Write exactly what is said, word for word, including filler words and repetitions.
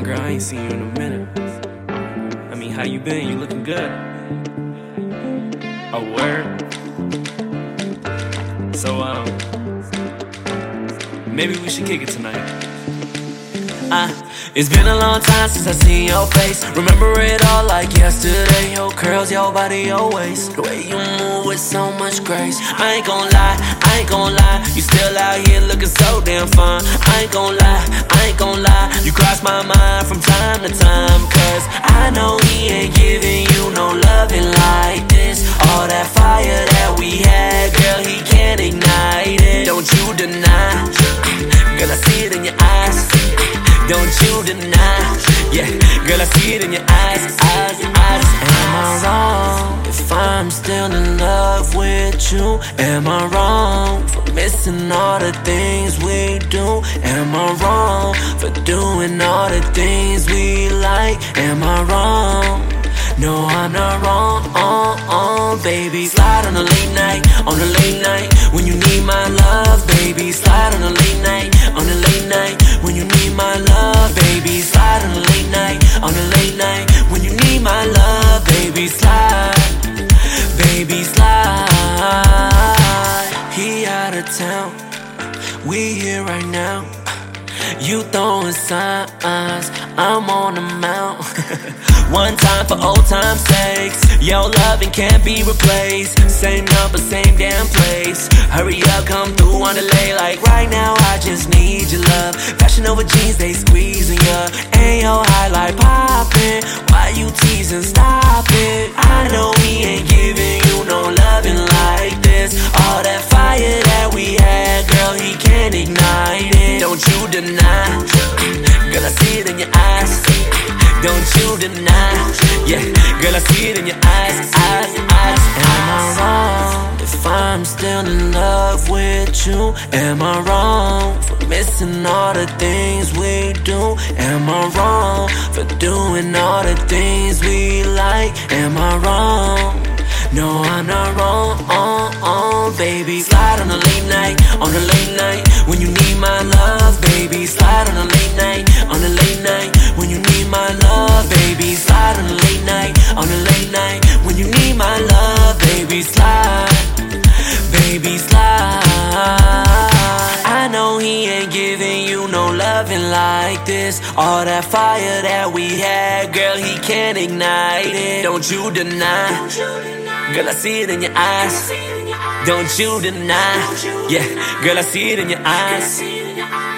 Girl, I ain't seen you in a minute. I mean, how you been? You looking good. A word. So, um, maybe we should kick it tonight. Uh, it's been a long time since I seen your face. Remember it all like yesterday. Your curls, your body, your waist. The way you move with so much grace. I ain't gon' lie, I ain't gon' lie. You still out here looking so damn fine. I ain't gon' lie, I ain't gon' lie. You cross my mind from time to time. Cause I know he ain't giving you no loving like this. All that fire that we had, girl, he can't ignite it. Don't you deny, girl, I see it in your eyes. Don't you deny, yeah, girl, I see it in your eyes, eyes, eyes. Am I wrong if I'm still in love with you? Am I wrong for missing all the things we do? Am I wrong for doing all the things we like? Am I wrong? No, I'm not wrong, uh, uh, baby. Slide on a late night, on a late night, when you need my love, baby. Slide on a late night, on a late night, when you need my love, baby. Slide on a late night, on a late night, when you need my love, baby. Slide, baby, slide. He out of town, we here right now. You throwing signs, I'm on the mount. One time for old time's sakes. Your loving can't be replaced. Same number, same damn place. Hurry up, come through on the lay. Like right now, I just need your love. Fashion over jeans, they squeezing ya. Ain't your highlight popping. Why you teasing? Stop it. I know he ain't giving you no loving like this. All that fire that we had, girl, he can't ignite it. Don't you deny, girl, I see it in your eyes. Don't you deny, yeah, girl, I see it in your eyes, eyes, eyes. Am I wrong if I'm still in love with you? Am I wrong for missing all the things we do? Am I wrong for doing all the things we like? Am I wrong? No, I'm not wrong, uh, uh, baby. Slide on a late night, on a late night, when you need my love, baby. Slide on a late night, on a late night, when you need my love, baby. Slide on a late night, on a late night, when you need my love, baby. Slide, baby, slide. I know he ain't giving you no loving like this. All that fire that we had, girl, he can't ignite it. Don't you deny, girl, I see it in your eyes. Don't you deny, yeah, girl, I see it in your eyes.